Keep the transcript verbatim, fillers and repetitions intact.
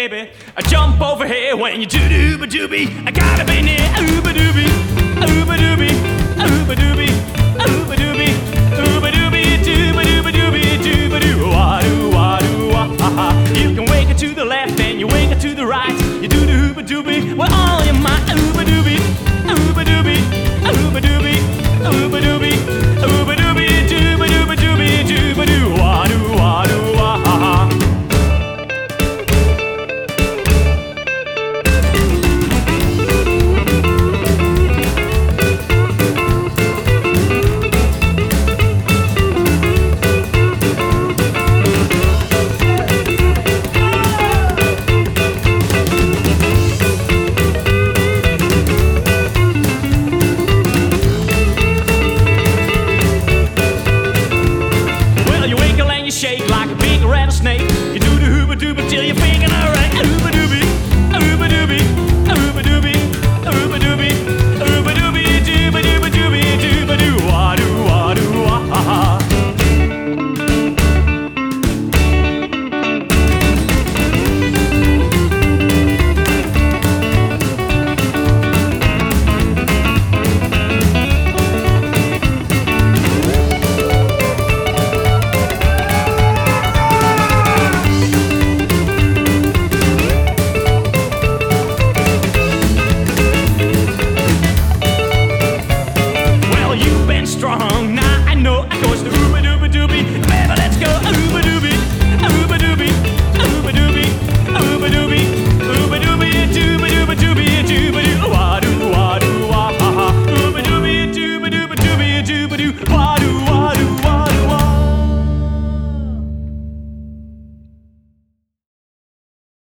baby. I jump over here when you do dooba doobie. I gotta be near ooba doobie, ooba doobie, ooba doobie, ooba doobie, ooba doobie, dooba dooba doobie, dooba doo wah doo wah doo wah ha ha. You can wake it to the left and you wake it to the right. You do the ooba doobie with all your might. Ooba doobie, ooba doobie, ooba doobie, ooba doobie, ooba doobie, dooba dooba doobie, dooba doo wah doo wah doo wah ha ha. Shake like a big rattlesnake. You do the hooba dooba till you feel